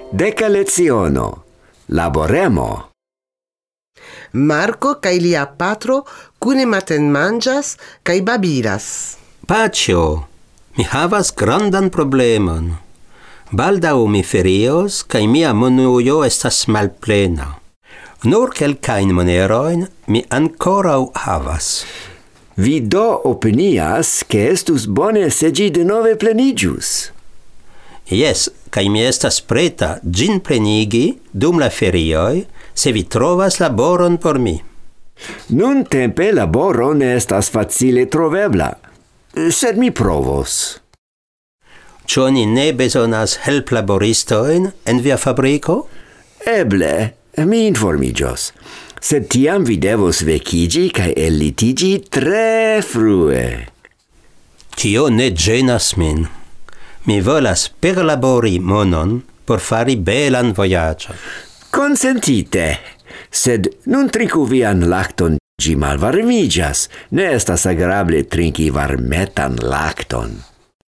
Deka leziono. Laboremo. Marco kaj lia patro kune matenmanĝas kaj babilas. Paĉjo, mi havas grandan problemon. Baldaŭ mi ferios kaj mia monujo estas malplena. Nur kelkajn monerojn mi ankoraŭ havas. Vi do opinias, ke estus bone se ĝi denove pleniĝus? Jes, kaj mi estas preta ĝin plenigi dum la ferioj, se vi trovas laboron por mi. Nuntempe laboro ne estas facile trovebla, sed mi provos. Ĉu oni ne bezonas helplaboristojn en via fabriko? Eble, mi informiĝos. Sed tiam vi devos vekiĝi kaj ellitiĝi tre frue. Tio ne ĝenas min. Mi volas perlabori monon por fari belan vojaĝon. Consentite, sed nun triku vian lakton, ĝi malvarmiĝas. Ne estas agrable trinki varmetan lakton.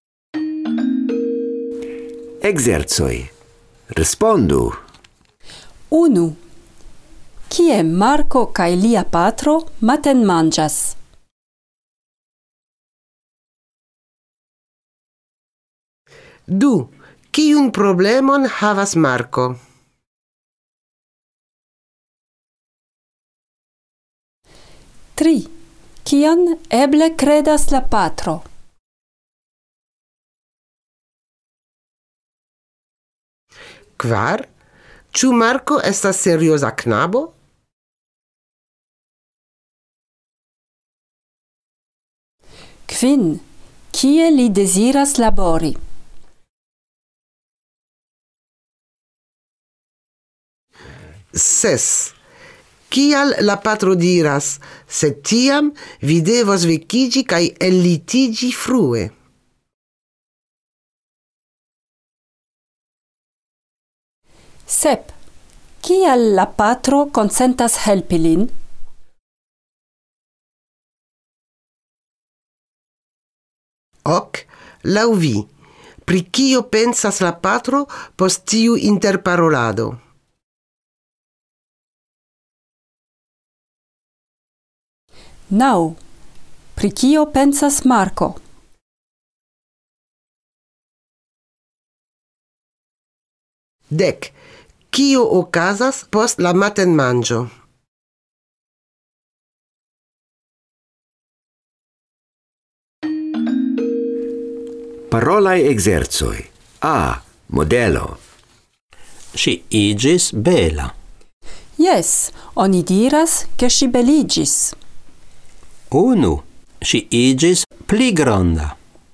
Ekzercoj. Respondu. 1. Kie Marco kaj lia patro matenmanĝas? 2. Kiun problemon havas Marco? 3. Kion eble kredas la patro? 4. Ĉu Marco estas serioza knabo? 5. Kie li deziras labori? 6. Kial la patro diras, sed tiam vi devos vekiĝi kaj ellitiĝi frue? 7. Kial la patro konsentas helpi lin? 8. Laŭ vi, pri kio pensas la patro post tiu interparolado? 9. Pri kio pensas Marco? 10. Kio okazas post la matenmanĝo? 1. Parolaj ekzercoj. A. Modelo. Ŝi iĝis bela. Jes, oni diras, ke ŝi beliĝis. 1. Ŝi iĝis pli granda.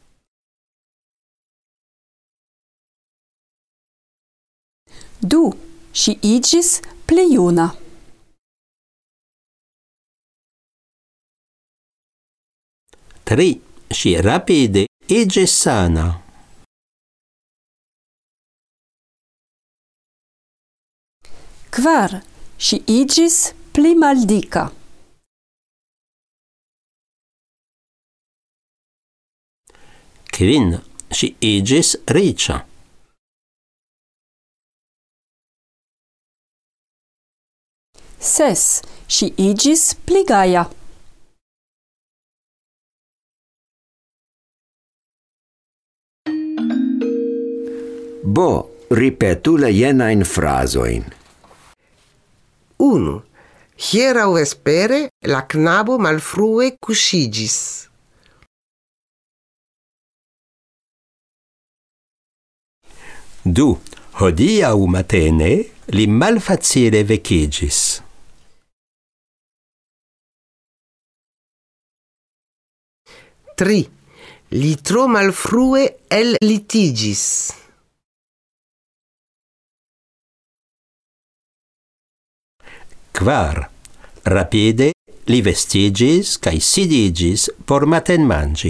2. Ŝi iĝis pli juna. 3. Ŝi rapide iĝis sana. 4. Ŝi iĝis pli maldika. 5. Ŝi iĝis riĉa. 6. Ŝi iĝis pli gaja. 2. Ripetu la jenajn frazojn. 1. Hieraŭ vespere la knabo malfrue kuŝiĝis. 2. Hodiaŭ matene li malfacile vekiĝis. 3. Li tro malfrue ellitiĝis. 4. Rapide li vestiĝis kaj sidiĝis por matenmanĝi.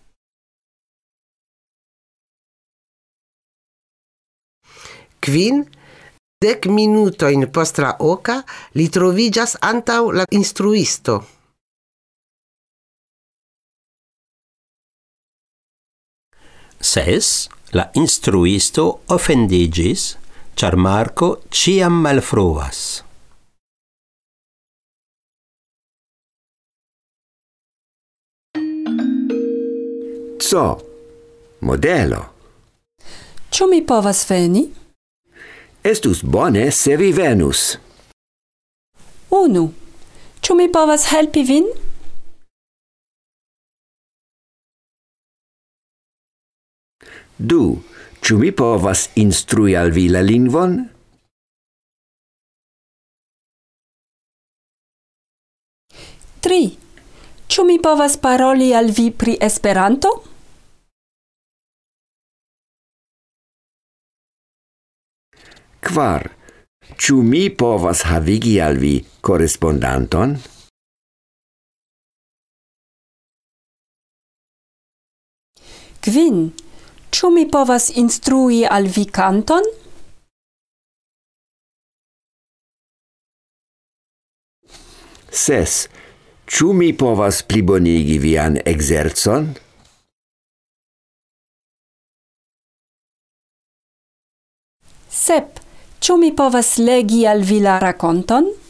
5. 10 minutojn post la oka li troviĝas antaŭ la instruisto. 6. La instruisto ofendiĝis char Marco ciam malfruas. Co? Modelo. Ĉu mi povas veni? Estus bone se vi venus. Unu. Ĉu mi povas helpi vin? Du. Ĉu mi povas instrui al vi la lingvon? Tri. Ĉu mi povas paroli al vi pri Esperanto? Kvar. Ĉu mi povas havigi al vi korespondanton? Kvin. Ĉu mi povas instrui al vi kanton? Ses. Ĉu mi povas plibonigi vian ekzercon? Sep. Ĉu mi povas legi al vi la rakonton?